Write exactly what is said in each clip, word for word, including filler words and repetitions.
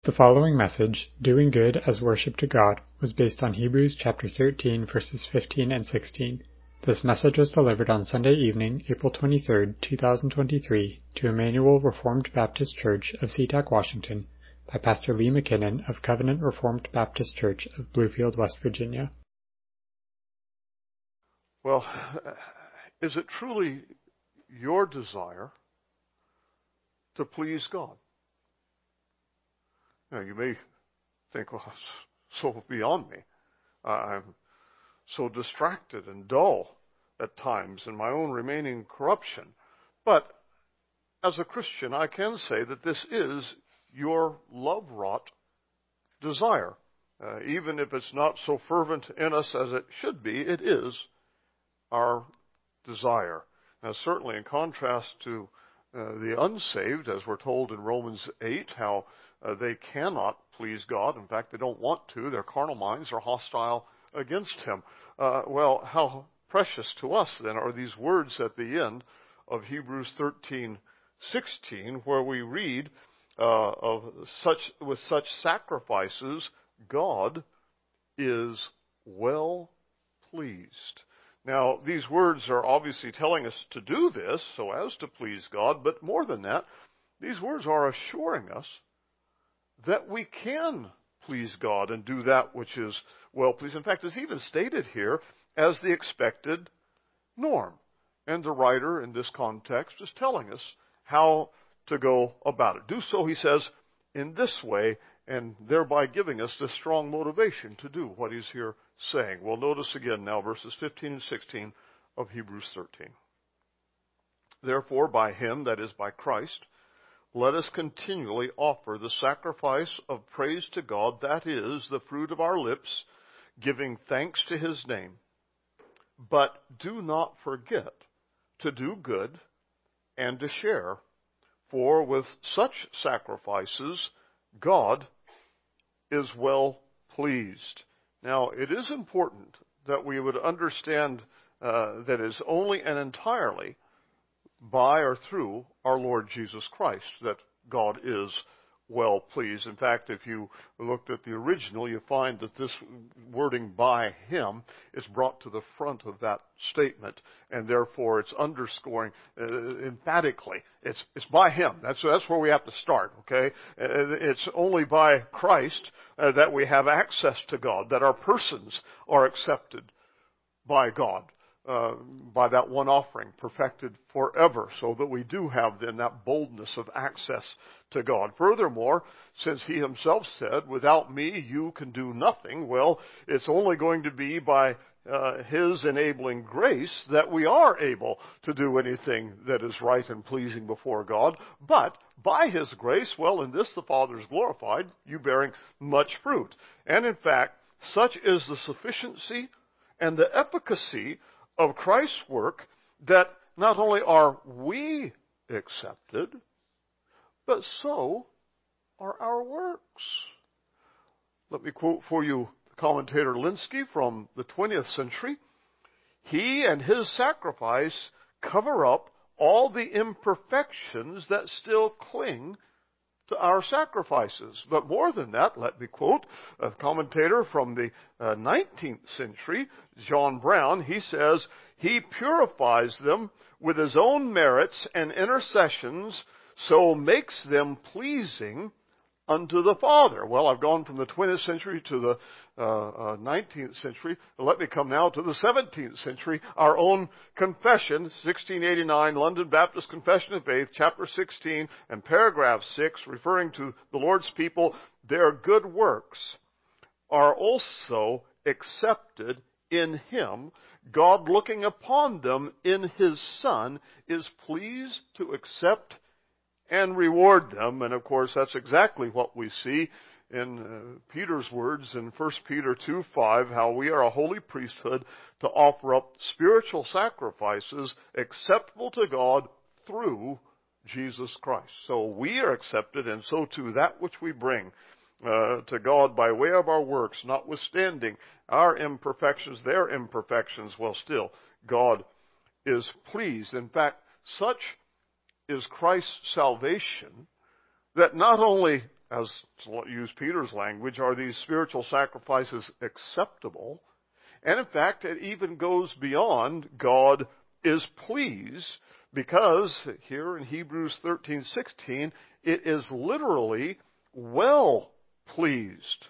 The following message, Doing Good as Worship to God, was based on Hebrews chapter thirteen, verses fifteen and sixteen. This message was delivered on Sunday evening, April twenty-third, two thousand twenty-three, to Emmanuel Reformed Baptist Church of SeaTac, Washington, by Pastor Lee McKinnon of Covenant Reformed Baptist Church of Bluefield, West Virginia. Well, is it truly your desire to please God? Now, you may think, well, it's so beyond me. Uh, I'm so distracted and dull at times in my own remaining corruption. But as a Christian, I can say that this is your love-wrought desire. Uh, even if it's not so fervent in us as it should be, it is our desire. Now, certainly in contrast to uh, the unsaved, as we're told in Romans eight, how uh, they cannot please God. In fact, they don't want to. Their carnal minds are hostile against Him. Uh, well, how precious to us, then, are these words at the end of Hebrews thirteen sixteen, where we read uh, of such with such sacrifices, God is well pleased. Now, these words are obviously telling us to do this so as to please God, but more than that, these words are assuring us that we can please God and do that which is well pleased. In fact, it's even stated here as the expected norm. And the writer in this context is telling us how to go about it. Do so, he says, in this way, and thereby giving us this strong motivation to do what he's here saying. Well, notice again now verses fifteen and sixteen of Hebrews thirteen. Therefore, by him, that is by Christ, let us continually offer the sacrifice of praise to God, that is, the fruit of our lips, giving thanks to his name. But do not forget to do good and to share, for with such sacrifices God is well pleased. Now, it is important that we would understand uh, that it is only and entirely by or through our Lord Jesus Christ that God is well pleased. In fact, if you looked at the original, you find that this wording by him is brought to the front of that statement, and therefore it's underscoring uh, emphatically. It's it's by him. That's that's where we have to start. Okay, uh, it's only by Christ uh, that we have access to God, that our persons are accepted by God. Uh, by that one offering, perfected forever, so that we do have then that boldness of access to God. Furthermore, since he himself said, without me you can do nothing, well, it's only going to be by uh, his enabling grace that we are able to do anything that is right and pleasing before God. But by his grace, well, in this the Father is glorified, you bearing much fruit. And in fact, such is the sufficiency and the efficacy of Christ's work, that not only are we accepted, but so are our works. Let me quote for you commentator Linsky from the twentieth century. He and his sacrifice cover up all the imperfections that still cling to our sacrifices. But more than that, let me quote a commentator from the uh, nineteenth century, John Brown. He says, he purifies them with his own merits and intercessions, so makes them pleasing unto the Father. Well, I've gone from the twentieth century to the uh, uh, nineteenth century. Let me come now to the seventeenth century. Our own confession, sixteen eighty-nine, London Baptist Confession of Faith, chapter sixteen and paragraph six, referring to the Lord's people, their good works are also accepted in him. God, looking upon them in his Son, is pleased to accept and reward them. And of course, that's exactly what we see in uh, Peter's words in First Peter two five, how we are a holy priesthood to offer up spiritual sacrifices acceptable to God through Jesus Christ. So we are accepted, and so too that which we bring uh, to God by way of our works, notwithstanding our imperfections, their imperfections, well, still, God is pleased. In fact, such is Christ's salvation, that not only as to use Peter's language, are these spiritual sacrifices acceptable? And in fact, it even goes beyond God is pleased, because here in Hebrews thirteen sixteen, it is literally well pleased.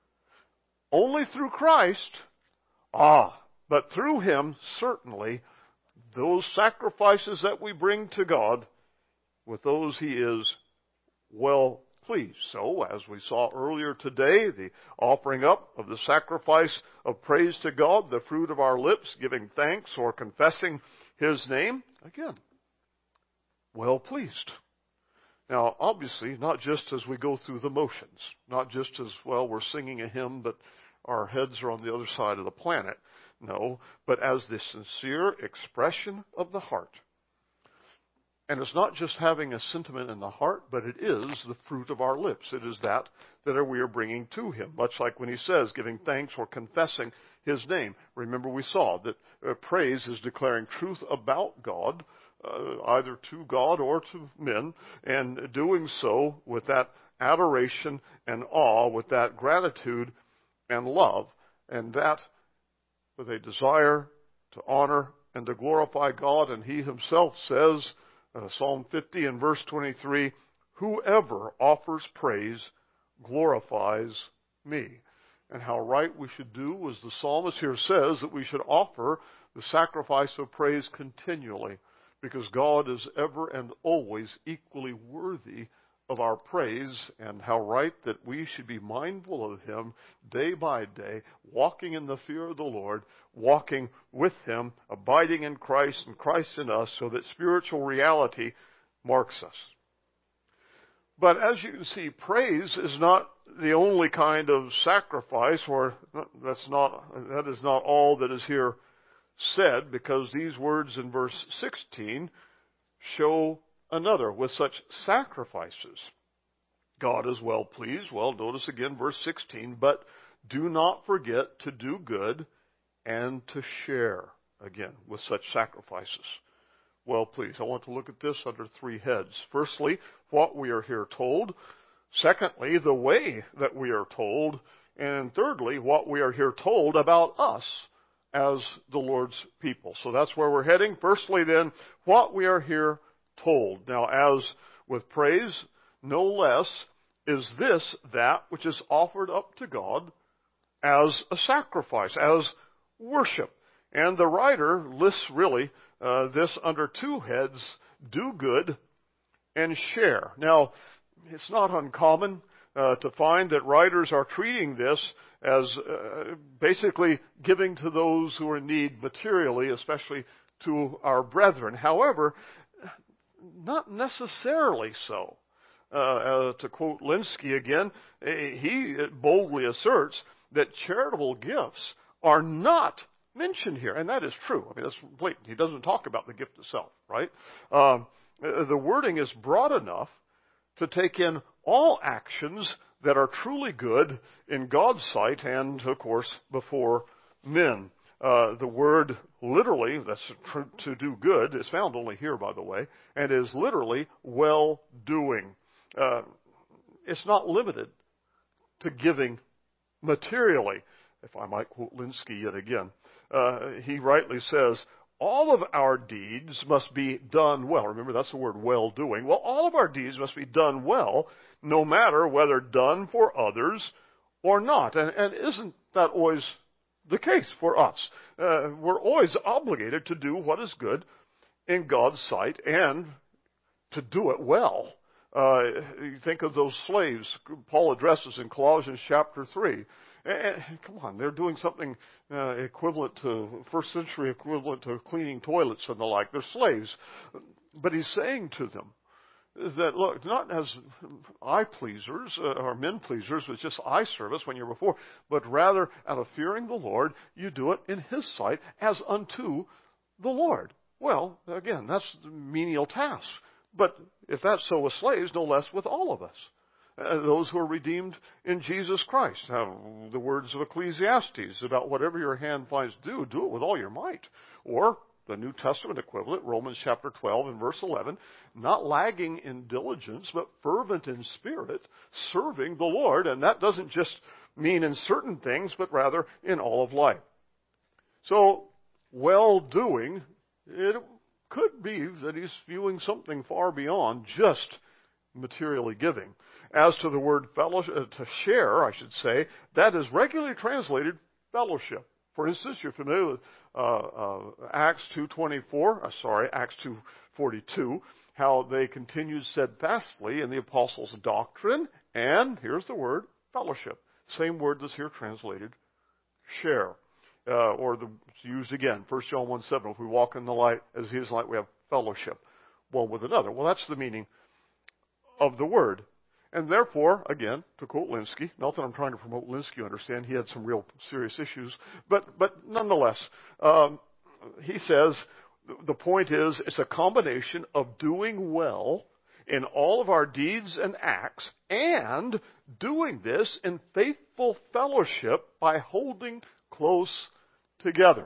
Only through Christ, ah, but through Him, certainly, those sacrifices that we bring to God, with those He is well pleased. So, as we saw earlier today, the offering up of the sacrifice of praise to God, the fruit of our lips, giving thanks or confessing His name, again, well pleased. Now, obviously, not just as we go through the motions, not just as, well, we're singing a hymn, but our heads are on the other side of the planet. No, but as the sincere expression of the heart. And it's not just having a sentiment in the heart, but it is the fruit of our lips. It is that that we are bringing to Him, much like when He says, giving thanks or confessing His name. Remember, we saw that uh, praise is declaring truth about God, uh, either to God or to men, and doing so with that adoration and awe, with that gratitude and love, and that with a desire to honor and to glorify God. And He Himself says, uh, Psalm fifty and verse twenty-three, whoever offers praise glorifies me. And how right we should do, as the psalmist here says, that we should offer the sacrifice of praise continually, because God is ever and always equally worthy of our praise, and how right that we should be mindful of Him day by day, walking in the fear of the Lord, walking with Him, abiding in Christ and Christ in us, so that spiritual reality marks us. But as you can see, praise is not the only kind of sacrifice, or that's not, that is not all that is here said, because these words in verse sixteen show another. With such sacrifices, God is well pleased. Well, notice again verse sixteen, but do not forget to do good and to share, again, with such sacrifices. Well pleased. I want to look at this under three heads. Firstly, what we are here told. Secondly, the way that we are told. And thirdly, what we are here told about us as the Lord's people. So that's where we're heading. Firstly then, what we are here told. Now, as with praise, no less is this that which is offered up to God as a sacrifice, as worship. And the writer lists really uh, this under two heads: do good and share. Now, it's not uncommon uh, to find that writers are treating this as uh, basically giving to those who are in need materially, especially to our brethren. However, not necessarily so. Uh, uh, to quote Linsky again, he boldly asserts that charitable gifts are not mentioned here, and that is true. I mean, that's blatant. He doesn't talk about the gift itself, right? Um, the wording is broad enough to take in all actions that are truly good in God's sight and, of course, before men. Uh, the word literally, that's to do good, is found only here, by the way, and is literally well-doing. Uh, it's not limited to giving materially. If I might quote Linsky yet again, uh, he rightly says, all of our deeds must be done well. Remember, that's the word well-doing. Well, all of our deeds must be done well, no matter whether done for others or not. And, and isn't that always the case for us? Uh, we're always obligated to do what is good in God's sight and to do it well. Uh, you think of those slaves Paul addresses in Colossians chapter three. And, come on, they're doing something uh, equivalent to, first century equivalent to cleaning toilets and the like. They're slaves. But he's saying to them is that, look, not as eye pleasers uh, or men pleasers with just eye service when you're before, but rather out of fearing the Lord, you do it in His sight as unto the Lord. Well, again, that's the menial task. But if that's so with slaves, no less with all of us. Uh, those who are redeemed in Jesus Christ. Now, the words of Ecclesiastes about whatever your hand finds to do, do it with all your might. Or, the New Testament equivalent, Romans chapter twelve and verse eleven, not lagging in diligence, but fervent in spirit, serving the Lord. And that doesn't just mean in certain things, but rather in all of life. So, well-doing, it could be that he's viewing something far beyond just materially giving. As to the word fellowship, uh, to share, I should say, that is regularly translated fellowship. For instance, you're familiar with uh, uh, Acts two twenty-four, uh, sorry, Acts two forty-two, how they continued steadfastly in the apostles' doctrine, and here's the word, fellowship. Same word that's here translated, share. Uh, or the, it's used again, First John one seven, if we walk in the light as he is light, we have fellowship one with another. Well, that's the meaning of the word. And therefore, again, to quote Linsky, not that I'm trying to promote Linsky, you understand, he had some real serious issues, but, but nonetheless, um, he says the point is it's a combination of doing well in all of our deeds and acts and doing this in faithful fellowship by holding close together.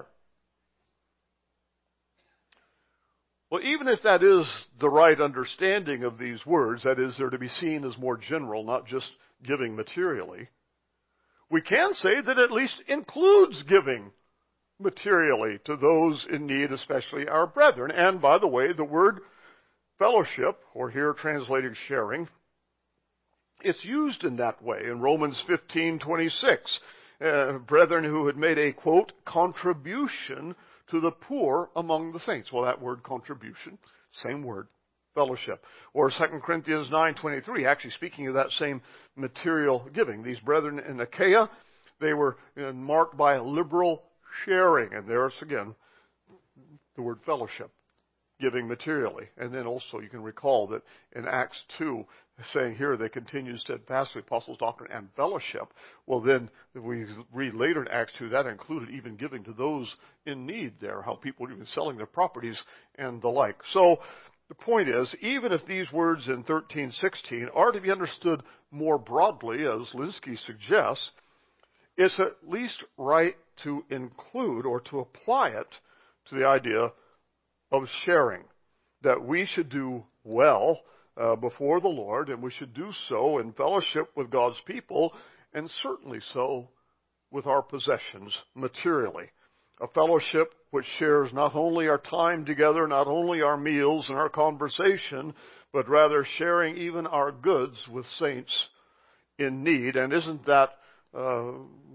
Well, even if that is the right understanding of these words, that is, they're to be seen as more general, not just giving materially, we can say that at least includes giving materially to those in need, especially our brethren. And by the way, the word fellowship, or here translated sharing, it's used in that way in Romans fifteen twenty-six. Uh, brethren who had made a, quote, contribution to the poor among the saints. Well, that word contribution, same word, fellowship. Or Second Corinthians nine twenty-three, actually speaking of that same material giving. These brethren in Achaia, they were uh, marked by liberal sharing. And there's, again, the word fellowship, giving materially. And then also you can recall that in Acts two, saying here they continued steadfastly apostles' doctrine and fellowship. Well, then we read later in Acts two that included even giving to those in need there, how people were even selling their properties and the like. So the point is, even if these words in thirteen sixteen are to be understood more broadly, as Linsky suggests, it's at least right to include or to apply it to the idea of sharing, that we should do well uh, before the Lord, and we should do so in fellowship with God's people, and certainly so with our possessions materially. A fellowship which shares not only our time together, not only our meals and our conversation, but rather sharing even our goods with saints in need. And isn't that uh,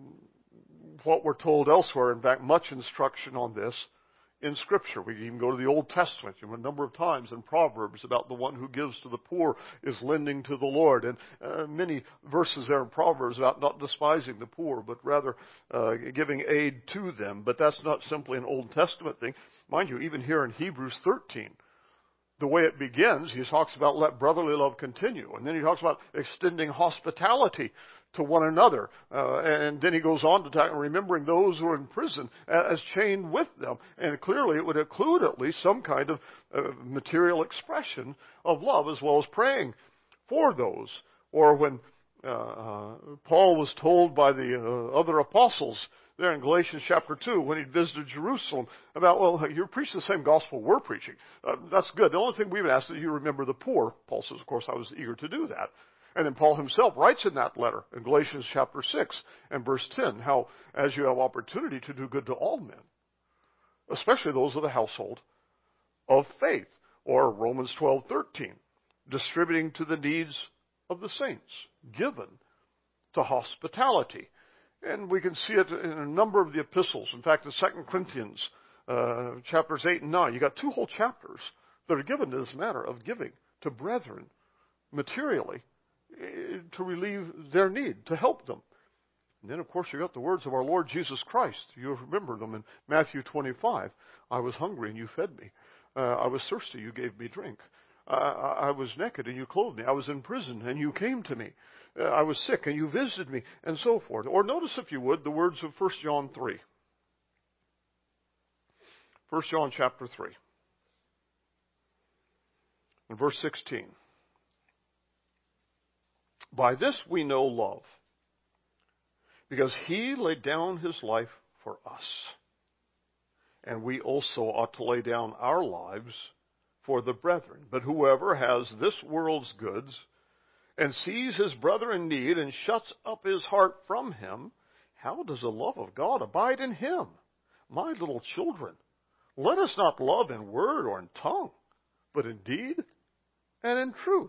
what we're told elsewhere? In fact, much instruction on this in Scripture. We can even go to the Old Testament, you know, a number of times in Proverbs about the one who gives to the poor is lending to the Lord. And uh, many verses there in Proverbs about not despising the poor, but rather uh, giving aid to them. But that's not simply an Old Testament thing. Mind you, even here in Hebrews thirteen, the way it begins, he talks about let brotherly love continue. And then he talks about extending hospitality to one another. Uh, and then he goes on to talk, remembering those who are in prison as chained with them. And clearly it would include at least some kind of uh, material expression of love, as well as praying for those. Or when uh, uh, Paul was told by the uh, other apostles there in Galatians chapter two, when he visited Jerusalem, about, well, you're preaching the same gospel we're preaching. Uh, that's good. The only thing we've asked is you remember the poor. Paul says, of course, I was eager to do that. And then Paul himself writes in that letter, in Galatians chapter six and verse ten, how as you have opportunity to do good to all men, especially those of the household of faith. Or Romans twelve thirteen, distributing to the needs of the saints, given to hospitality. And we can see it in a number of the epistles. In fact, in Second Corinthians uh, chapters eight and nine, you got two whole chapters that are given to this matter of giving to brethren materially to relieve their need, to help them. And then, of course, you got the words of our Lord Jesus Christ. You remember them in Matthew twenty-five. I was hungry and you fed me. Uh, I was thirsty, you gave me drink. Uh, I was naked and you clothed me. I was in prison and you came to me. Uh, I was sick and you visited me, and so forth. Or notice, if you would, the words of First John three. First John chapter three. And verse sixteen. By this we know love, because he laid down his life for us. and we also ought to lay down our lives for the brethren. But whoever has this world's goods and sees his brother in need and shuts up his heart from him, how does the love of God abide in him? My little children, let us not love in word or in tongue, but in deed and in truth.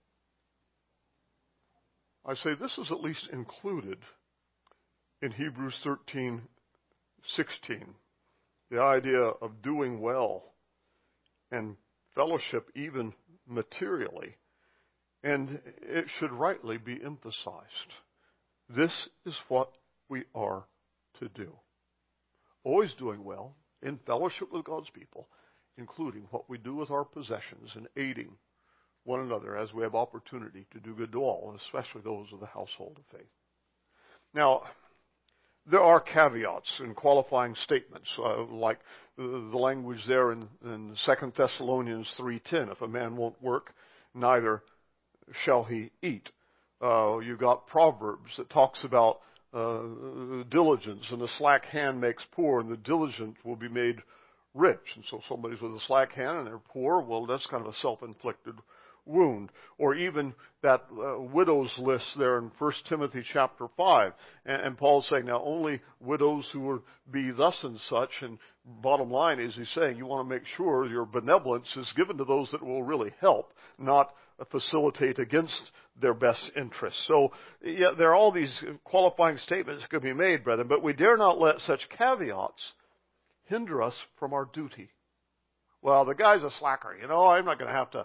I say this is at least included in Hebrews thirteen sixteen. The idea of doing well and fellowship even materially. And it should rightly be emphasized. This is what we are to do. Always doing well in fellowship with God's people, including what we do with our possessions and aiding one another as we have opportunity to do good to all, and especially those of the household of faith. Now, there are caveats in qualifying statements, uh, like the, the language there in, in Second Thessalonians three ten, if a man won't work, neither shall he eat. Uh, you've got Proverbs that talks about uh, diligence, and the slack hand makes poor, and the diligent will be made rich. And so somebody's with a slack hand and they're poor, well, that's kind of a self-inflicted wound. Or even that uh, widows list there in First Timothy chapter five. And, and Paul's saying, now only widows who will be thus and such, and bottom line is he's saying you want to make sure your benevolence is given to those that will really help, not facilitate against their best interests. So, yeah, there are all these qualifying statements that could be made, brethren, but we dare not let such caveats hinder us from our duty. Well, the guy's a slacker, you know, I'm not going to have to.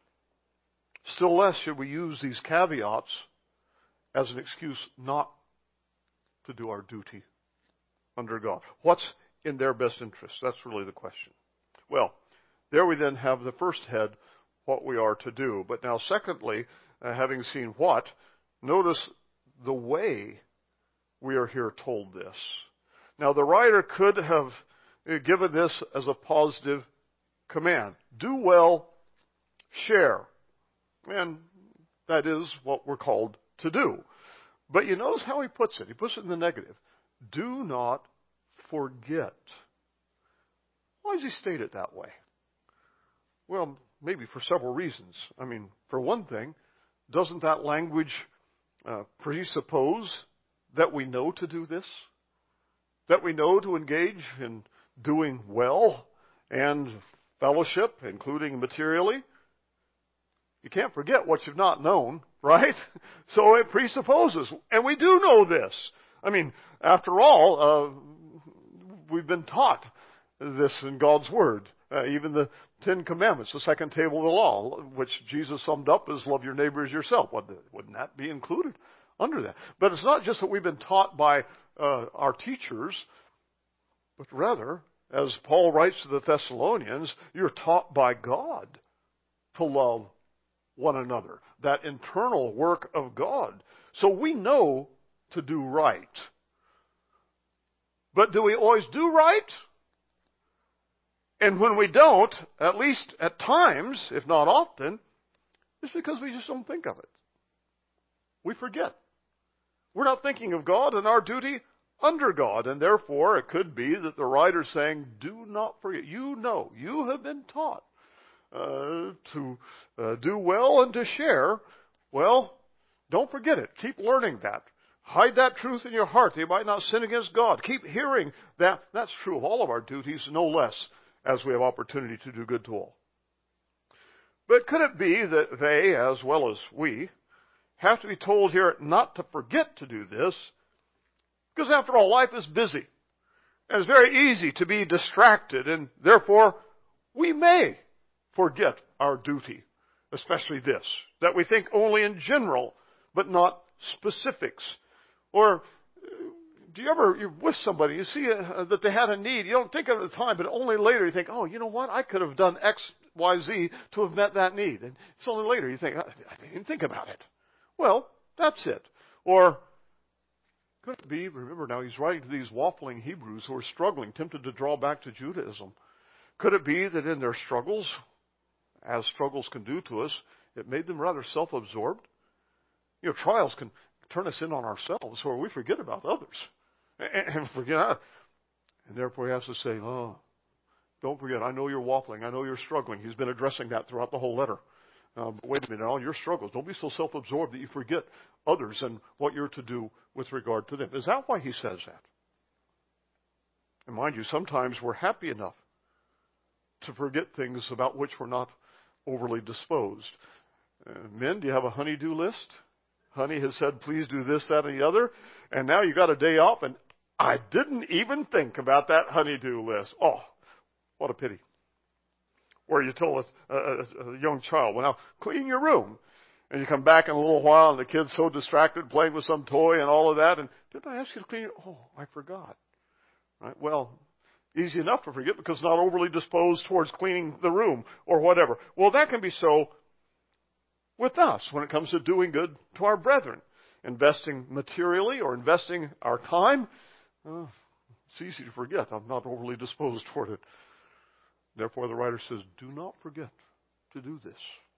Still less should we use these caveats as an excuse not to do our duty under God. What's in their best interest? That's really the question. Well, there we then have the first head, what we are to do. But now secondly, uh, having seen what, notice the way we are here told this. Now the writer could have given this as a positive command. Do well, share. And that is what we're called to do. But you notice how he puts it. He puts it in the negative. Do not forget. Why does he state it that way? Well, maybe for several reasons. I mean, for one thing, doesn't that language uh, presuppose that we know to do this? That we know to engage in doing well and fellowship, including materially? You can't forget what you've not known, right? So it presupposes, and we do know this. I mean, after all, uh, we've been taught this in God's Word. Uh, even the Ten Commandments, the second table of the law, which Jesus summed up as love your neighbor as yourself. Wouldn't that be included under that? But it's not just that we've been taught by uh, our teachers, but rather, as Paul writes to the Thessalonians, you're taught by God to love one another. That internal work of God. So we know to do right. But do we always do right? And when we don't, at least at times, if not often, it's because we just don't think of it. We forget. We're not thinking of God and our duty under God. And therefore, it could be that the writer's saying, do not forget. You know, you have been taught uh, to uh, do well and to share. Well, don't forget it. Keep learning that. Hide that truth in your heart that you might not sin against God. Keep hearing that. That's true of all of our duties, no less, as we have opportunity to do good to all. But could it be that they, as well as we, have to be told here not to forget to do this? Because after all, life is busy. And it's very easy to be distracted, and therefore we may forget our duty, especially this, that we think only in general, but not specifics. Or do you ever, you're with somebody, you see uh, that they had a need, you don't think of it at the time, but only later you think, oh, you know what, I could have done X, Y, Z to have met that need. And it's only later you think, I didn't think about it. Well, that's it. Or could it be, remember now, he's writing to these waffling Hebrews who are struggling, tempted to draw back to Judaism. Could it be that in their struggles, as struggles can do to us, it made them rather self-absorbed? You know, trials can turn us in on ourselves where we forget about others. And forget, and therefore he has to say, oh, don't forget, I know you're waffling. I know you're struggling. He's been addressing that throughout the whole letter. Uh, but wait a minute, all your struggles. Don't be so self-absorbed that you forget others and what you're to do with regard to them. Is that why he says that? And mind you, sometimes we're happy enough to forget things about which we're not overly disposed. Uh, men, do you have a honey-do list? Honey has said, please do this, that, and the other. And now you got a day off, and I didn't even think about that honey-do list. Oh, what a pity. Or you told a, a, a young child, well, now clean your room. And you come back in a little while, and the kid's so distracted playing with some toy and all of that. And didn't I ask you to clean it? Oh, I forgot. Right? Well, easy enough to forget because not overly disposed towards cleaning the room or whatever. Well, that can be so with us when it comes to doing good to our brethren. Investing materially or investing our time. Uh, it's easy to forget. I'm not overly disposed toward it. Therefore, the writer says, do not forget to do this.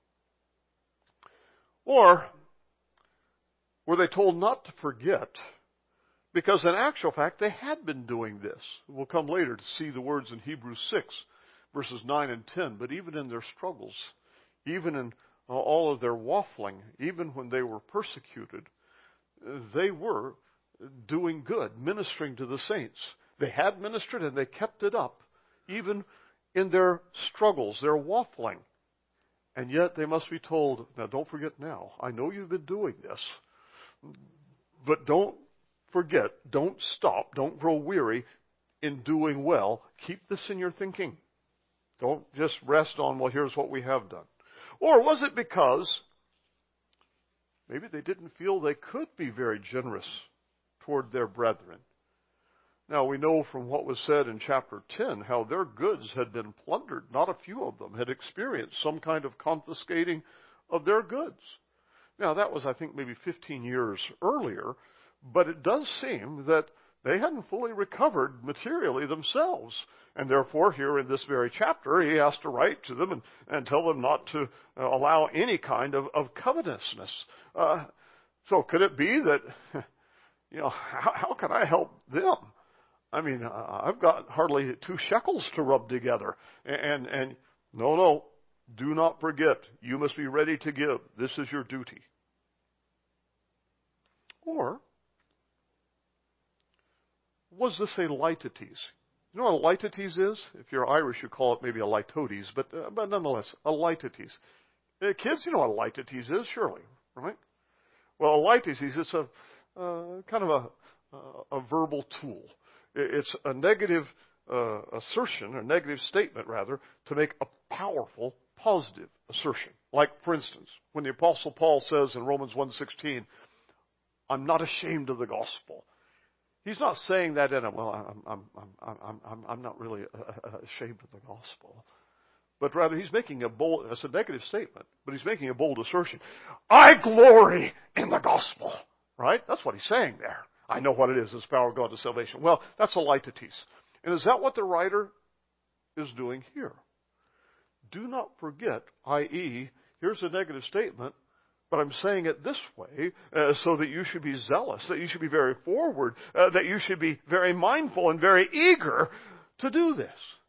Or, were they told not to forget? Because in actual fact, they had been doing this. We'll come later to see the words in Hebrews six, verses nine and ten. But even in their struggles, even in uh, all of their waffling, even when they were persecuted, uh, they were doing good, ministering to the saints. They had ministered and they kept it up, even in their struggles, their waffling. And yet they must be told, now don't forget now, I know you've been doing this, but don't forget, don't stop, don't grow weary in doing well. Keep this in your thinking. Don't just rest on, well, here's what we have done. Or was it because maybe they didn't feel they could be very generous toward their brethren? Now, we know from what was said in chapter ten how their goods had been plundered. Not a few of them had experienced some kind of confiscating of their goods. Now, that was, I think, maybe fifteen years earlier, but it does seem that they hadn't fully recovered materially themselves. And therefore, here in this very chapter, he has to write to them and, and tell them not to uh, allow any kind of, of covetousness. Uh, so could it be that, you know, how, how can I help them? I mean, uh, I've got hardly two shekels to rub together. And, and no, no, do not forget. You must be ready to give. This is your duty. Or was this a litotes? You know what a litotes is? If you're Irish, you call it maybe a litotes, but, uh, but nonetheless, a litotes. Uh, kids, you know what a litotes is, surely, right? Well, a litotes is a uh, kind of a, a, a verbal tool. It's a negative uh, assertion, a negative statement, rather, to make a powerful, positive assertion. Like, for instance, when the Apostle Paul says in Romans one sixteen, I'm not ashamed of the gospel. He's not saying that in a, well, I'm, I'm, I'm, I'm, I'm, I'm not really ashamed of the gospel. But rather, he's making a bold, it's a negative statement, but he's making a bold assertion. I glory in the gospel. Right? That's what he's saying there. I know what it is. It's the power of God to salvation. Well, that's a litotes. And is that what the writer is doing here? Do not forget, that is, here's a negative statement, but I'm saying it this way uh, so that you should be zealous, that you should be very forward, uh, that you should be very mindful and very eager to do this.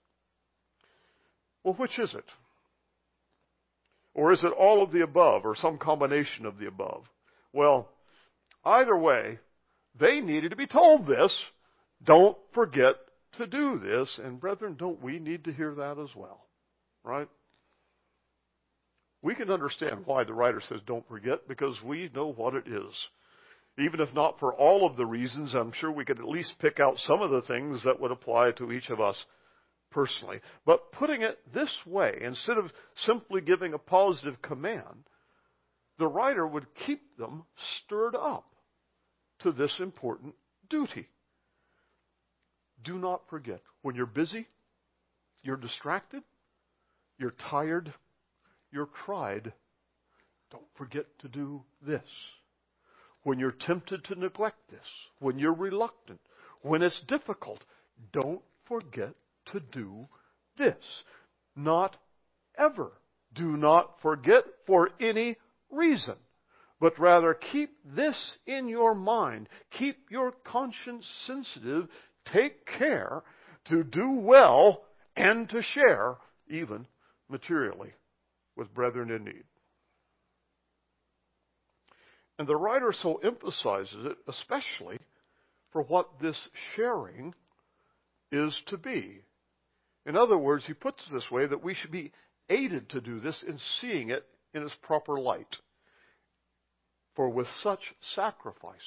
Well, which is it? Or is it all of the above or some combination of the above? Well, either way, they needed to be told this. Don't forget to do this. And brethren, don't we need to hear that as well? Right? We can understand why the writer says don't forget, because we know what it is. Even if not for all of the reasons, I'm sure we could at least pick out some of the things that would apply to each of us personally. But putting it this way, instead of simply giving a positive command, the writer would keep them stirred up to this important duty. Do not forget. When you're busy, you're distracted, you're tired, you're cried, don't forget to do this. When you're tempted to neglect this, when you're reluctant, when it's difficult, don't forget to do this. Not ever. Do not forget for any reason. But rather keep this in your mind. Keep your conscience sensitive. Take care to do well and to share, even materially, with brethren in need. And the writer so emphasizes it, especially for what this sharing is to be. In other words, he puts it this way, that we should be aided to do this in seeing it in its proper light. For with such sacrifices,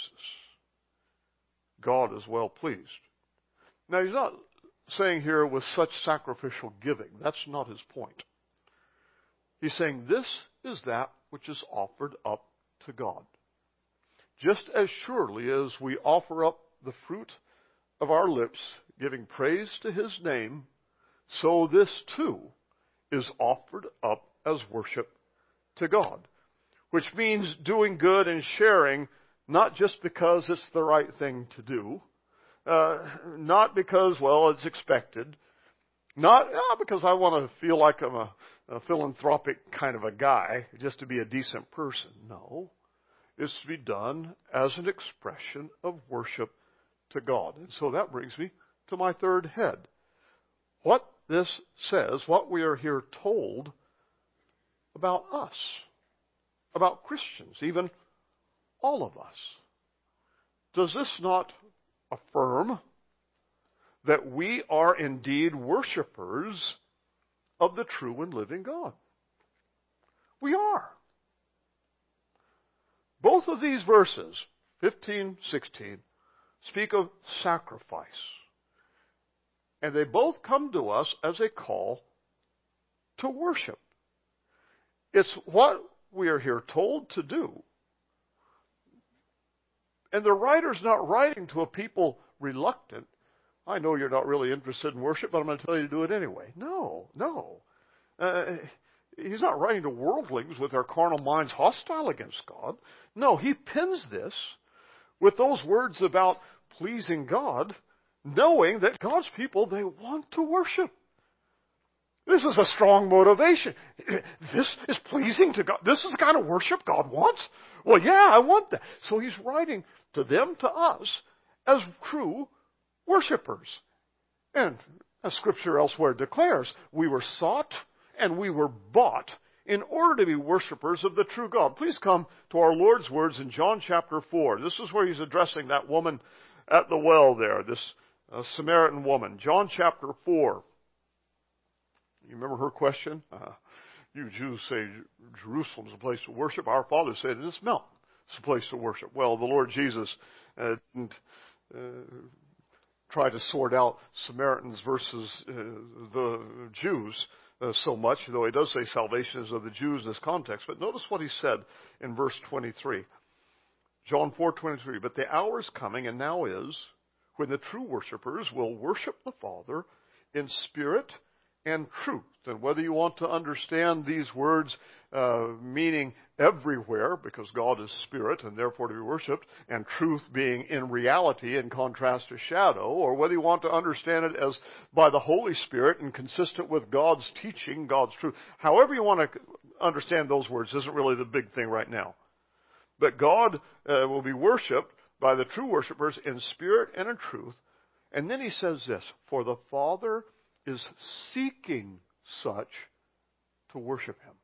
God is well pleased. Now, he's not saying here with such sacrificial giving. That's not his point. He's saying this is that which is offered up to God. Just as surely as we offer up the fruit of our lips, giving praise to his name, so this too is offered up as worship to God. Which means doing good and sharing, not just because it's the right thing to do, uh, not because, well, it's expected, not, not because I want to feel like I'm a, a philanthropic kind of a guy, just to be a decent person. No. It's to be done as an expression of worship to God. And so that brings me to my third head. What this says, what we are here told about us, about Christians, even all of us. Does this not affirm that we are indeed worshipers of the true and living God? We are. Both of these verses, fifteen, sixteen, speak of sacrifice. And they both come to us as a call to worship. It's what we are here told to do. And the writer's not writing to a people reluctant. I know you're not really interested in worship, but I'm going to tell you to do it anyway. No, no. Uh, he's not writing to worldlings with their carnal minds hostile against God. No, he pins this with those words about pleasing God, knowing that God's people, they want to worship. This is a strong motivation. This is pleasing to God. This is the kind of worship God wants? Well, yeah, I want that. So he's writing to them, to us, as true worshipers. And as Scripture elsewhere declares, we were sought and we were bought in order to be worshipers of the true God. Please come to our Lord's words in John chapter four. This is where he's addressing that woman at the well there, this uh, Samaritan woman. John chapter four. You remember her question? Uh, you Jews say Jerusalem is a place to worship. Our fathers said it is mountain. It's a place to worship. Well, the Lord Jesus uh, didn't uh, try to sort out Samaritans versus uh, the Jews uh, so much, though he does say salvation is of the Jews in this context. But notice what he said in verse twenty-three. John four twenty-three. But the hour is coming, and now is, when the true worshipers will worship the Father in spirit and truth. And whether you want to understand these words uh, meaning everywhere, because God is spirit and therefore to be worshipped, and truth being in reality in contrast to shadow, or whether you want to understand it as by the Holy Spirit and consistent with God's teaching, God's truth, however you want to understand those words isn't really the big thing right now. But God uh, will be worshipped by the true worshipers in spirit and in truth. And then he says this, for the Father is seeking such to worship him.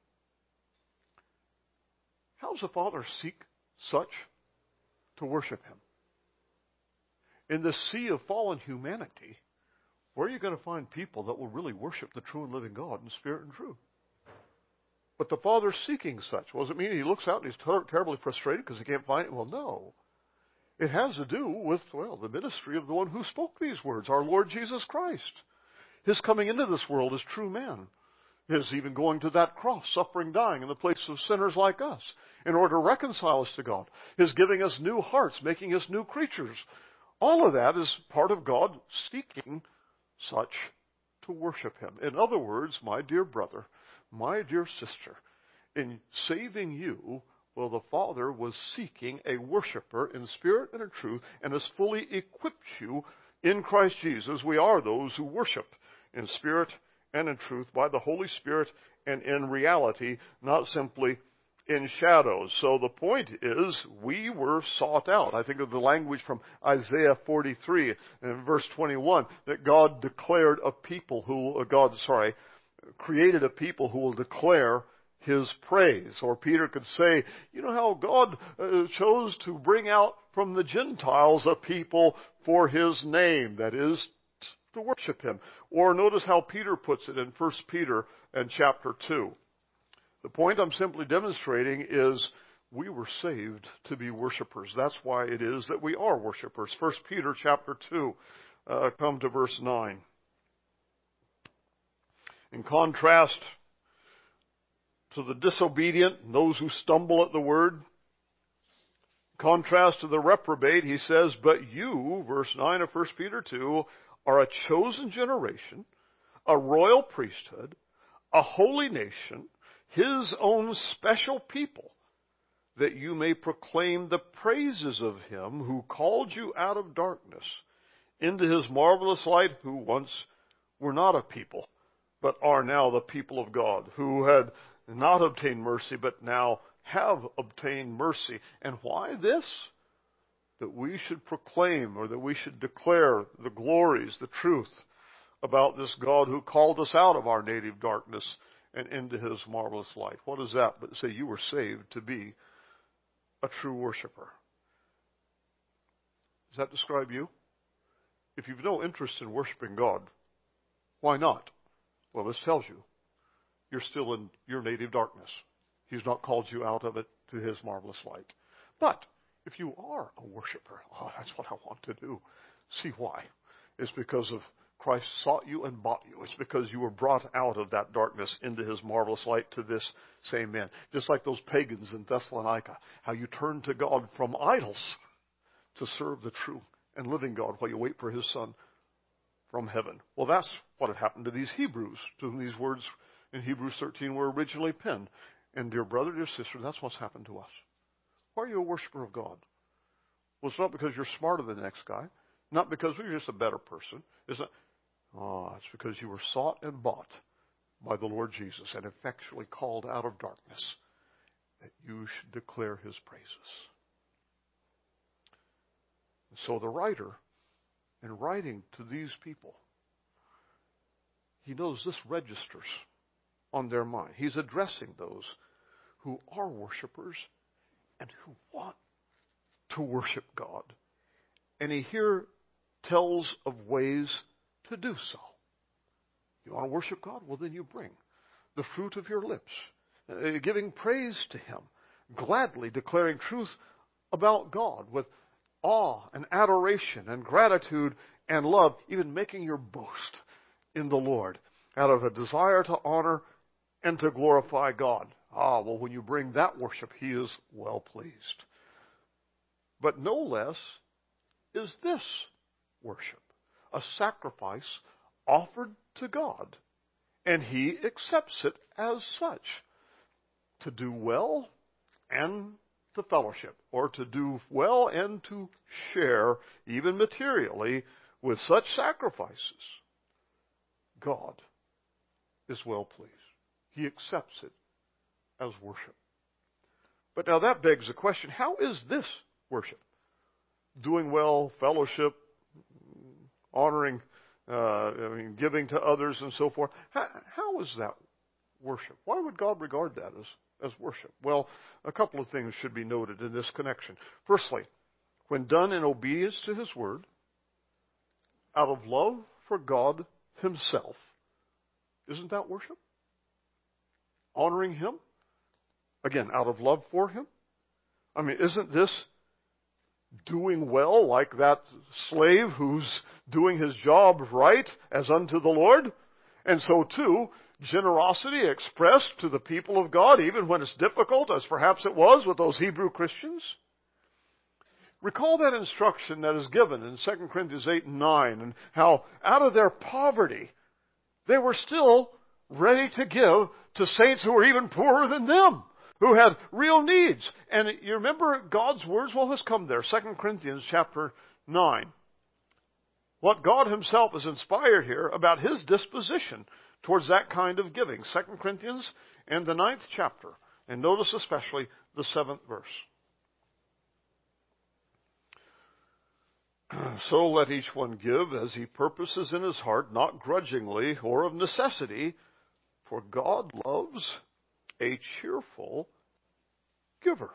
How does the Father seek such to worship him? In the sea of fallen humanity, where are you going to find people that will really worship the true and living God in spirit and truth? But the Father's seeking such. Well, does it mean he looks out and he's ter- terribly frustrated because he can't find it? Well, no. It has to do with, well, the ministry of the one who spoke these words, our Lord Jesus Christ. His coming into this world as true man. His even going to that cross, suffering, dying in the place of sinners like us, in order to reconcile us to God. His giving us new hearts, making us new creatures. All of that is part of God seeking such to worship him. In other words, my dear brother, my dear sister, in saving you, well, the Father was seeking a worshiper in spirit and in truth, and has fully equipped you in Christ Jesus. We are those who worship in spirit and in truth by the Holy Spirit and in reality, not simply in shadows. So the point is, we were sought out. I think of the language from Isaiah forty-three and verse twenty-one, that God declared a people who, uh, God, sorry, created a people who will declare His praise. Or Peter could say, you know how God uh, chose to bring out from the Gentiles a people for His name, that is, to worship Him. Or notice how Peter puts it in First Peter and chapter two. The point I'm simply demonstrating is we were saved to be worshipers. That's why it is that we are worshipers. First Peter chapter two, uh, come to verse nine. In contrast to the disobedient, and those who stumble at the word, contrast to the reprobate, he says, but you, verse nine of First Peter two, are a chosen generation, a royal priesthood, a holy nation, His own special people, that you may proclaim the praises of Him who called you out of darkness into His marvelous light, who once were not a people, but are now the people of God, who had not obtained mercy, but now have obtained mercy. And why this? That we should proclaim, or that we should declare the glories, the truth about this God who called us out of our native darkness and into His marvelous light. What is that but say you were saved to be a true worshiper? Does that describe you? If you've no interest in worshiping God, why not? Well, this tells you you're still in your native darkness. He's not called you out of it to His marvelous light. But if you are a worshiper, oh, that's what I want to do. See why? It's because of Christ sought you and bought you. It's because you were brought out of that darkness into His marvelous light to this same man. Just like those pagans in Thessalonica, how you turned to God from idols to serve the true and living God while you wait for His Son from heaven. Well, that's what had happened to these Hebrews, to whom these words in Hebrews thirteen were originally penned. And dear brother, dear sister, that's what's happened to us. Why are you a worshiper of God? Well, it's not because you're smarter than the next guy. Not because you're just a better person. It's not. Oh, it's because you were sought and bought by the Lord Jesus and effectually called out of darkness, that you should declare His praises. And so the writer, in writing to these people, he knows this registers on their mind. He's addressing those who are worshipers and who want to worship God. And he here tells of ways to do so. You want to worship God? Well, then you bring the fruit of your lips, uh, giving praise to Him, gladly declaring truth about God with awe and adoration and gratitude and love, even making your boast in the Lord out of a desire to honor and to glorify God. Ah, well, when you bring that worship, He is well pleased. But no less is this worship, a sacrifice offered to God, and He accepts it as such, to do well and to fellowship, or to do well and to share, even materially, with such sacrifices. God is well pleased. He accepts it as worship. But now that begs the question, how is this worship? Doing well, fellowship, honoring, uh, I mean, giving to others and so forth. How, how is that worship? Why would God regard that as, as worship? Well, a couple of things should be noted in this connection. Firstly, when done in obedience to His word, out of love for God Himself, isn't that worship? Honoring Him? Again, out of love for Him? I mean, isn't this doing well like that slave who's doing his job right as unto the Lord? And so too, generosity expressed to the people of God, even when it's difficult, as perhaps it was with those Hebrew Christians. Recall that instruction that is given in Second Corinthians eight and nine, and how out of their poverty, they were still ready to give to saints who were even poorer than them, who had real needs. And you remember God's words? Well, let's come there. Second Corinthians chapter nine. What God Himself has inspired here about His disposition towards that kind of giving. Second Corinthians and the ninth chapter. And notice especially the seventh verse. So let each one give as he purposes in his heart, not grudgingly or of necessity, for God loves a cheerful giver.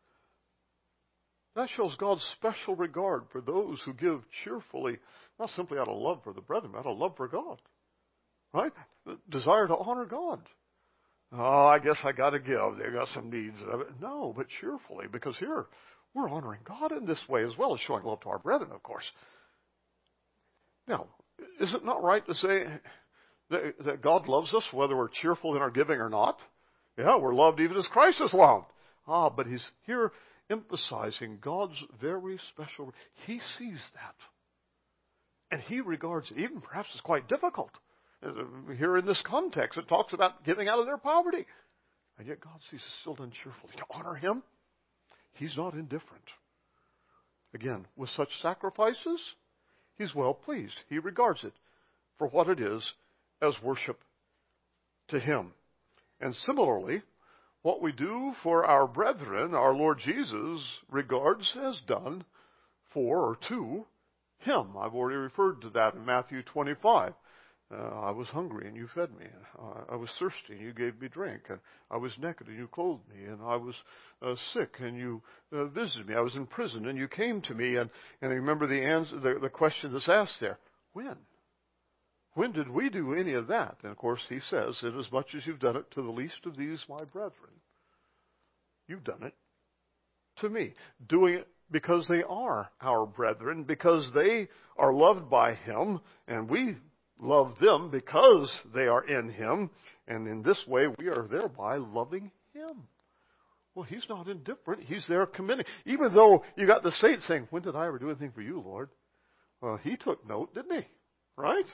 That shows God's special regard for those who give cheerfully, not simply out of love for the brethren, but out of love for God. Right? Desire to honor God. Oh, I guess I got to give. They got some needs. No, but cheerfully, because here we're honoring God in this way as well as showing love to our brethren, of course. Now, is it not right to say that, that God loves us whether we're cheerful in our giving or not? Yeah, we're loved even as Christ is loved. Ah, but he's here emphasizing God's very special. He sees that. And he regards it, even perhaps as quite difficult. Here in this context, it talks about giving out of their poverty. And yet God sees it still done cheerfully. To honor him, he's not indifferent. Again, with such sacrifices, he's well pleased. He regards it for what it is as worship to him. And similarly, what we do for our brethren, our Lord Jesus regards as done for or to him. I've already referred to that in Matthew twenty-five. Uh, I was hungry and you fed me. Uh, I was thirsty and you gave me drink. And I was naked and you clothed me. And I was uh, sick and you uh, visited me. I was in prison and you came to me. And, and I remember the, answer, the, the question that's asked there. When? When did we do any of that? And of course he says, inasmuch as you've done it to the least of these my brethren, you've done it to me. Doing it because they are our brethren, because they are loved by him, and we love them because they are in him, and in this way we are thereby loving him. Well, he's not indifferent. He's there committing. Even though you got the saints saying, when did I ever do anything for you, Lord? Well, he took note, didn't he? Right?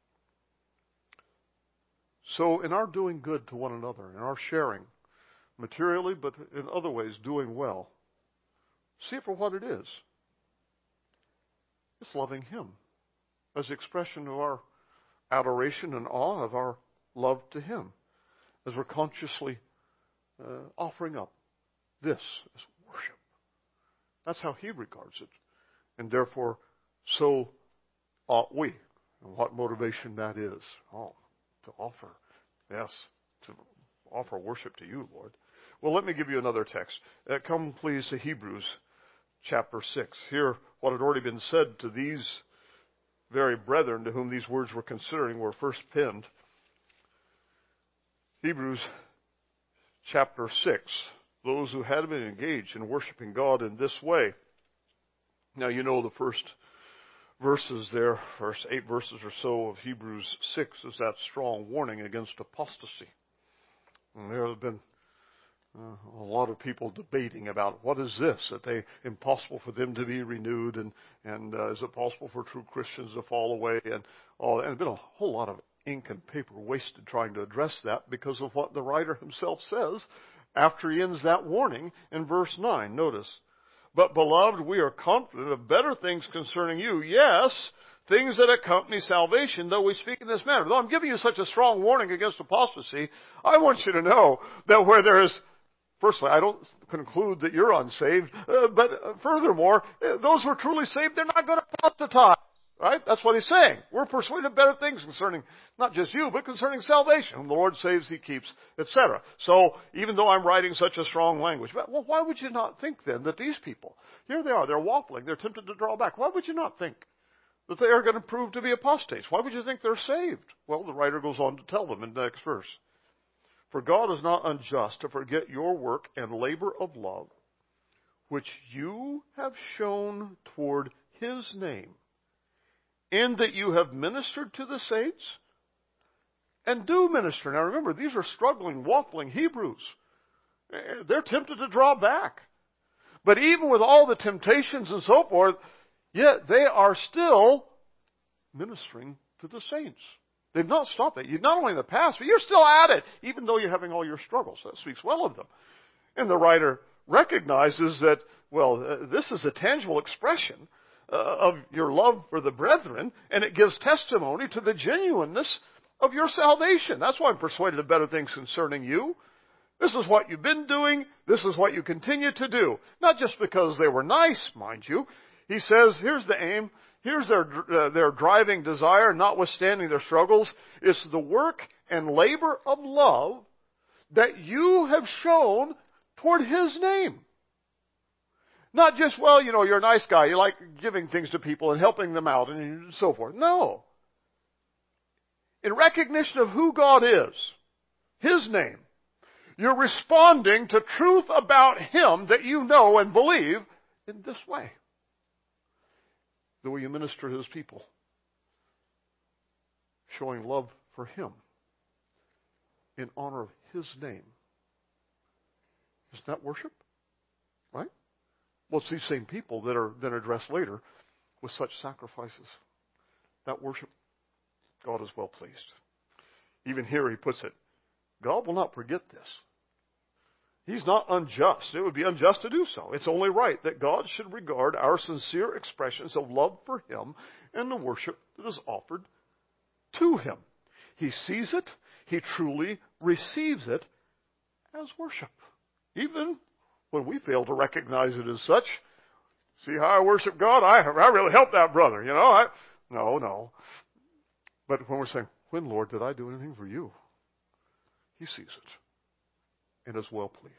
So in our doing good to one another, in our sharing, materially, but in other ways doing well, see it for what it is. It's loving him as the expression of our adoration and awe of our love to him, as we're consciously uh, offering up this as worship. That's how he regards it. And therefore, so ought we. And what motivation that is. Oh, to offer, yes, to offer worship to you, Lord. Well, let me give you another text. Uh, come, please, to Hebrews chapter six. Here, what had already been said to these very brethren to whom these words were considering were first penned. Hebrews chapter six. Those who had been engaged in worshiping God in this way. Now, you know the first verses there, first eight verses or so of Hebrews six is that strong warning against apostasy. And there have been Uh, a lot of people debating about what is this, that they impossible for them to be renewed, and and uh, is it possible for true Christians to fall away, and all. And there's been a whole lot of ink and paper wasted trying to address that because of what the writer himself says after he ends that warning in verse nine. Notice, but beloved, we are confident of better things concerning you. Yes, things that accompany salvation, though we speak in this manner. Though I'm giving you such a strong warning against apostasy, I want you to know that where there is. Firstly, I don't conclude that you're unsaved, uh, but uh, furthermore, uh, those who are truly saved, they're not going to apostatize, right? That's what he's saying. We're persuaded of better things concerning not just you, but concerning salvation. Whom the Lord saves, he keeps, et cetera. So, even though I'm writing such a strong language, but, well, why would you not think then that these people, here they are, they're waffling, they're tempted to draw back. Why would you not think that they are going to prove to be apostates? Why would you think they're saved? Well, the writer goes on to tell them in the next verse. For God is not unjust to forget your work and labor of love, which you have shown toward his name, in that you have ministered to the saints and do minister. Now remember, these are struggling, waffling Hebrews. They're tempted to draw back. But even with all the temptations and so forth, yet they are still ministering to the saints. They've not stopped that. You're not only in the past, but you're still at it, even though you're having all your struggles. That speaks well of them. And the writer recognizes that, well, uh, this is a tangible expression uh, of your love for the brethren, and it gives testimony to the genuineness of your salvation. That's why I'm persuaded of better things concerning you. This is what you've been doing. This is what you continue to do. Not just because they were nice, mind you. He says, here's the aim. Here's their, uh, their driving desire, notwithstanding their struggles. It's the work and labor of love that you have shown toward His name. Not just, well, you know, you're a nice guy. You like giving things to people and helping them out and so forth. No. In recognition of who God is, His name, you're responding to truth about Him that you know and believe in this way. The way you minister to His people. Showing love for Him in honor of His name. Isn't that worship? Right? Well, it's these same people that are then addressed later with such sacrifices. That worship, God is well pleased. Even here he puts it, God will not forget this. He's not unjust. It would be unjust to do so. It's only right that God should regard our sincere expressions of love for Him and the worship that is offered to Him. He sees it. He truly receives it as worship. Even when we fail to recognize it as such. See how I worship God? I, I really helped that brother, you know. I, no, no. But when we're saying, when, Lord, did I do anything for you? He sees it and is well pleased.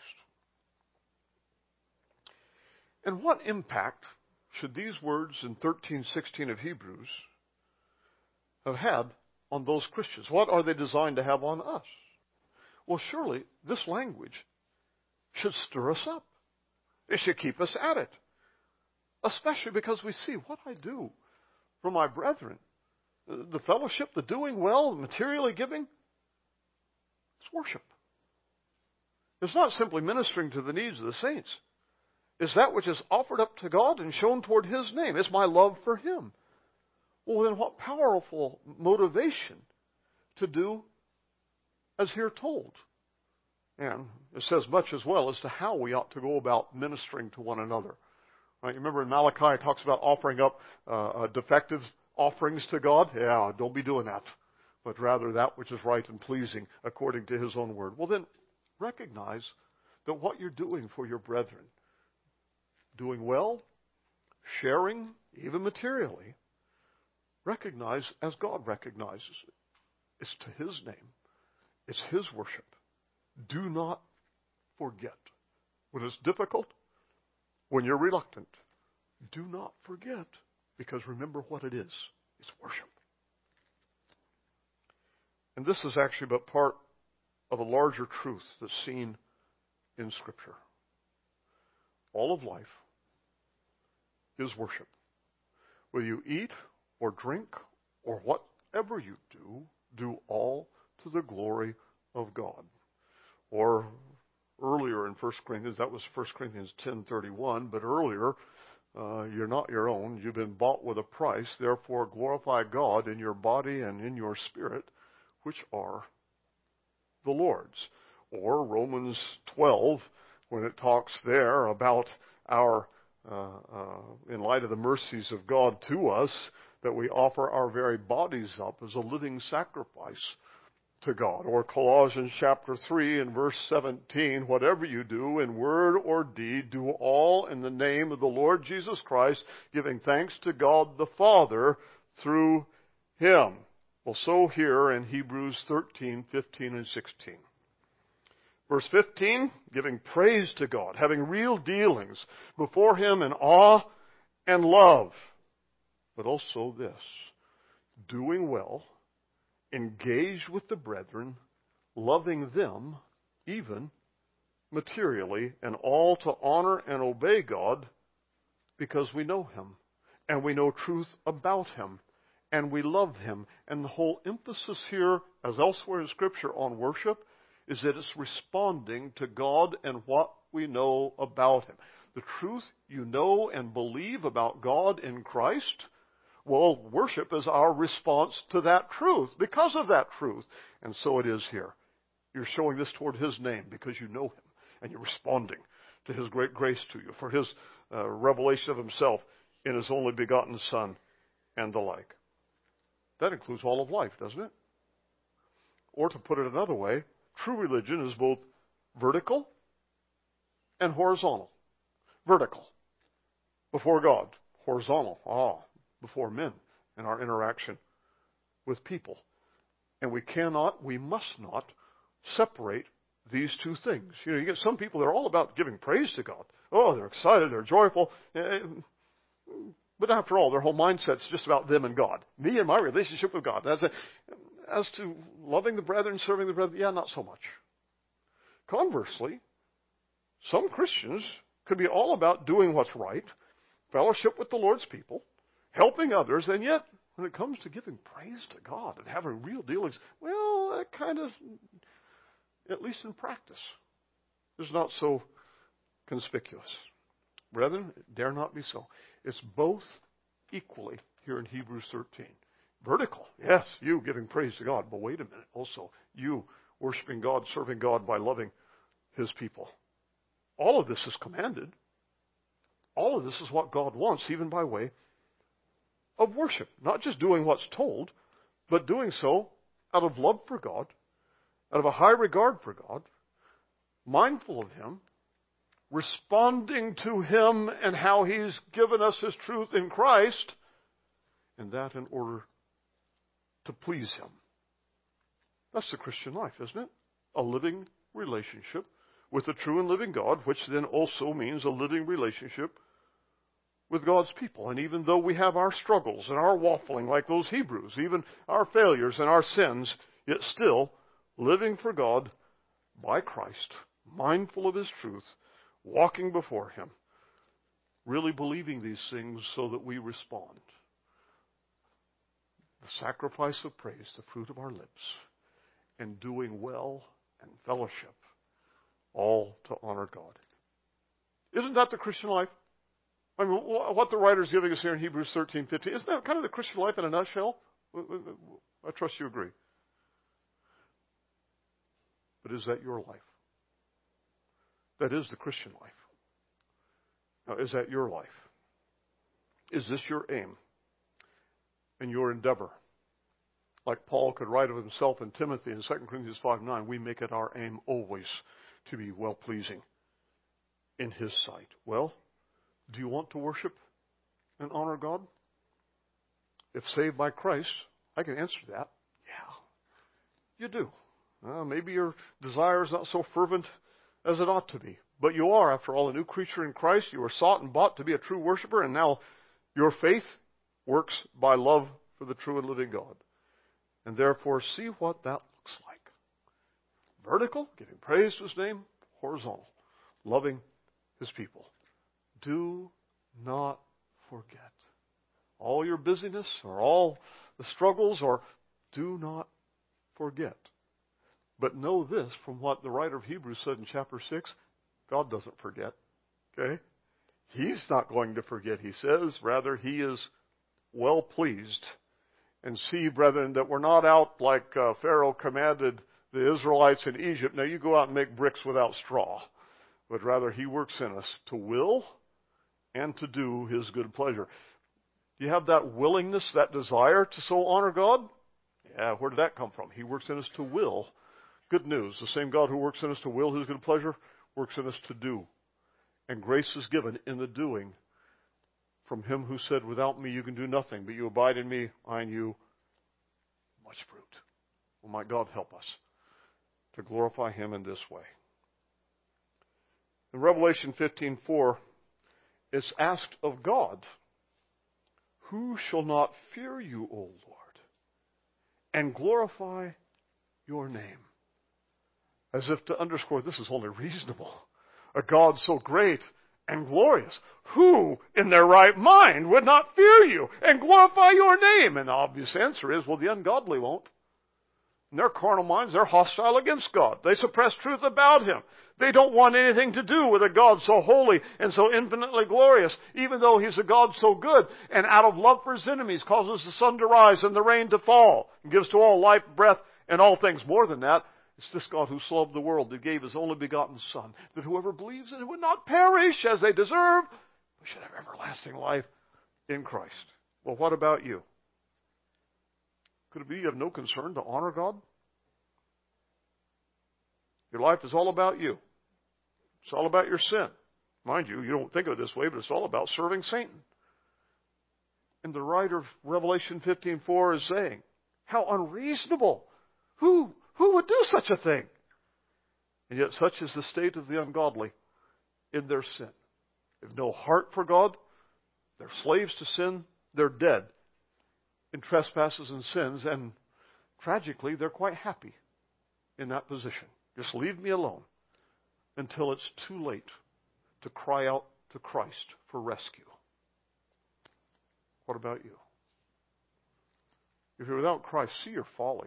And what impact should these words in thirteen sixteen of Hebrews have had on those Christians? What are they designed to have on us? Well, surely this language should stir us up. It should keep us at it. Especially because we see what I do for my brethren. The fellowship, the doing well, materially giving, it's worship. It's not simply ministering to the needs of the saints. It's that which is offered up to God and shown toward His name. It's my love for Him. Well, then what powerful motivation to do as here told. And it says much as well as to how we ought to go about ministering to one another. Right? You remember in Malachi it talks about offering up uh, uh, defective offerings to God? Yeah, don't be doing that. But rather that which is right and pleasing according to His own word. Well then, recognize that what you're doing for your brethren, doing well, sharing, even materially, recognize as God recognizes it. It's to His name. It's His worship. Do not forget. When it's difficult, when you're reluctant, do not forget. Because remember what it is. It's worship. And this is actually but part of a larger truth that's seen in Scripture. All of life is worship. Whether you eat or drink or whatever you do, do all to the glory of God. Or earlier in First Corinthians, that was First Corinthians ten thirty-one, but earlier, uh, you're not your own. You've been bought with a price. Therefore, glorify God in your body and in your spirit, which are the Lord's. Or Romans twelve, when it talks there about our, uh, uh, in light of the mercies of God to us, that we offer our very bodies up as a living sacrifice to God. Or Colossians chapter three and verse seventeen, whatever you do in word or deed, do all in the name of the Lord Jesus Christ, giving thanks to God the Father through Him. Well, so here in Hebrews thirteen, fifteen, and sixteen. Verse fifteen, giving praise to God, having real dealings before Him in awe and love. But also this, doing well, engaged with the brethren, loving them, even materially, and all to honor and obey God, because we know Him, and we know truth about Him, and we love Him. And the whole emphasis here, as elsewhere in Scripture, on worship, is that it's responding to God and what we know about Him. The truth you know and believe about God in Christ, well, worship is our response to that truth, because of that truth. And so it is here. You're showing this toward His name because you know Him, and you're responding to His great grace to you, for His uh, revelation of Himself in His only begotten Son, and the like. That includes all of life, doesn't it? Or to put it another way, true religion is both vertical and horizontal. Vertical, before God. Horizontal, ah, before men in our interaction with people. And we cannot, we must not separate these two things. You know, you get some people that are all about giving praise to God. Oh, they're excited, they're joyful. But after all, their whole mindset's just about them and God. Me and my relationship with God. As, a, as to loving the brethren, serving the brethren, yeah, not so much. Conversely, some Christians could be all about doing what's right, fellowship with the Lord's people, helping others, and yet, when it comes to giving praise to God and having real dealings, well, that kind of, at least in practice, is not so conspicuous. Brethren, it dare not be so. It's both equally here in Hebrews thirteen. Vertical, yes, you giving praise to God, but wait a minute, also, you worshiping God, serving God by loving His people. All of this is commanded. All of this is what God wants, even by way of worship. Not just doing what's told, but doing so out of love for God, out of a high regard for God, mindful of Him, responding to Him and how He's given us His truth in Christ, and that in order to please Him. That's the Christian life, isn't it? A living relationship with the true and living God, which then also means a living relationship with God's people. And even though we have our struggles and our waffling like those Hebrews, even our failures and our sins, yet still living for God by Christ, mindful of His truth, walking before Him, really believing these things so that we respond. The sacrifice of praise, the fruit of our lips, and doing well and fellowship, all to honor God. Isn't that the Christian life? I mean, what the writer's giving us here in Hebrews thirteen fifteen, isn't that kind of the Christian life in a nutshell? I trust you agree. But is that your life? That is the Christian life. Now, is that your life? Is this your aim and your endeavor? Like Paul could write of himself in Timothy in Second Corinthians five nine, we make it our aim always to be well-pleasing in His sight. Well, do you want to worship and honor God? If saved by Christ, I can answer that. Yeah, you do. Uh, maybe your desire is not so fervent as it ought to be. But you are, after all, a new creature in Christ. You were sought and bought to be a true worshiper, and now your faith works by love for the true and living God. And therefore, see what that looks like. Vertical, giving praise to His name. Horizontal, loving His people. Do not forget. All your busyness or all the struggles, or do not forget. But know this, from what the writer of Hebrews said in chapter six, God doesn't forget. Okay? He's not going to forget, he says. Rather, He is well pleased. And see, brethren, that we're not out like uh, Pharaoh commanded the Israelites in Egypt. Now you go out and make bricks without straw. But rather, He works in us to will and to do His good pleasure. Do you have that willingness, that desire to so honor God? Yeah, where did that come from? He works in us to will. Good news. The same God who works in us to will His good pleasure works in us to do. And grace is given in the doing from Him who said, without me you can do nothing, but you abide in me, I in you, much fruit. Well, might God help us to glorify Him in this way. In Revelation fifteen four, it's asked of God, who shall not fear you, O Lord, and glorify your name? As if to underscore this is only reasonable. A God so great and glorious, who in their right mind would not fear you and glorify your name? And the obvious answer is, well, the ungodly won't. In their carnal minds, they're hostile against God. They suppress truth about Him. They don't want anything to do with a God so holy and so infinitely glorious, even though He's a God so good, and out of love for His enemies causes the sun to rise and the rain to fall, and gives to all life, breath, and all things. More than that, it's this God who so loved the world that gave His only begotten Son, that whoever believes in Him would not perish as they deserve, but should have everlasting life in Christ. Well, what about you? Could it be you have no concern to honor God? Your life is all about you. It's all about your sin. Mind you, you don't think of it this way, but it's all about serving Satan. And the writer of Revelation fifteen four is saying, how unreasonable! Who, who would do such a thing? And yet such is the state of the ungodly in their sin. They have no heart for God. They're slaves to sin. They're dead in trespasses and sins. And tragically, they're quite happy in that position. Just leave me alone until it's too late to cry out to Christ for rescue. What about you? If you're without Christ, see your folly.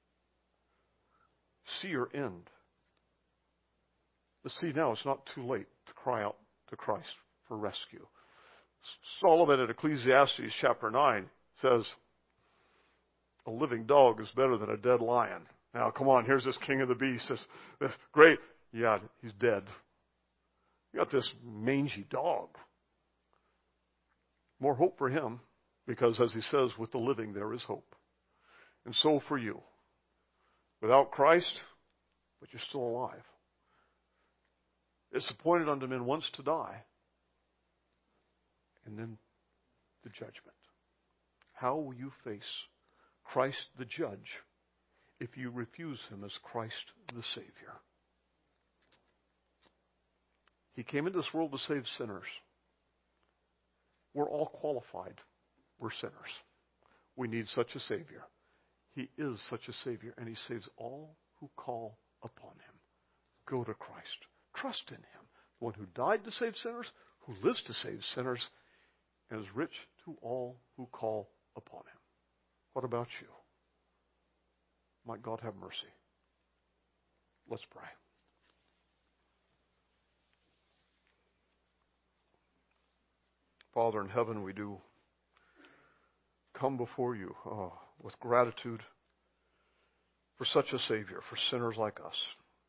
See your end. But see now, it's not too late to cry out to Christ for rescue. Solomon in Ecclesiastes chapter nine says, a living dog is better than a dead lion. Now, come on, here's this king of the beasts. This, this great, yeah, he's dead. You got this mangy dog. More hope for him, because as he says, with the living there is hope. And so for you. Without Christ, but you're still alive. It's appointed unto men once to die, and then the judgment. How will you face Christ the judge if you refuse him as Christ the Savior? He came into this world to save sinners. We're all qualified. We're sinners. We need such a Savior. He is such a Savior, and he saves all who call upon him. Go to Christ. Trust in him. The one who died to save sinners, who lives to save sinners, and is rich to all who call upon him. What about you? Might God have mercy. Let's pray. Father in heaven, we do come before you oh, with gratitude for such a Savior, for sinners like us.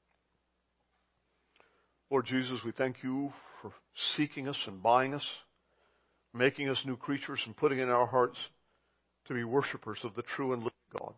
Lord Jesus, we thank you for seeking us and buying us, making us new creatures and putting in our hearts to be worshipers of the true and living God.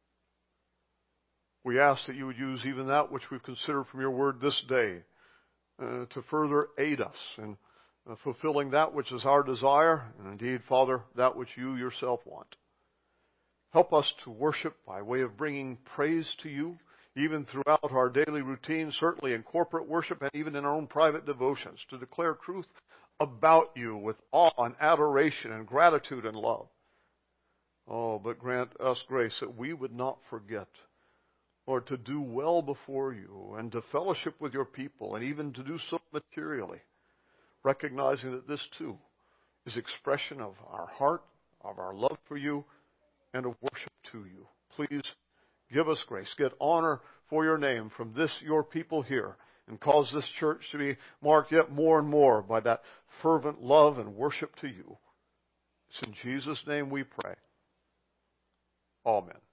We ask that you would use even that which we've considered from your word this day uh, to further aid us in uh, fulfilling that which is our desire, and indeed, Father, that which you yourself want. Help us to worship by way of bringing praise to you, even throughout our daily routine, certainly in corporate worship and even in our own private devotions, to declare truth about you with awe and adoration and gratitude and love. Oh, but grant us grace that we would not forget, Lord, to do well before you and to fellowship with your people, and even to do so materially, recognizing that this too is expression of our heart, of our love for you, and of worship to you. Please give us grace. Get honor for your name from this, your people here, and cause this church to be marked yet more and more by that fervent love and worship to you. It's in Jesus' name we pray. Amen.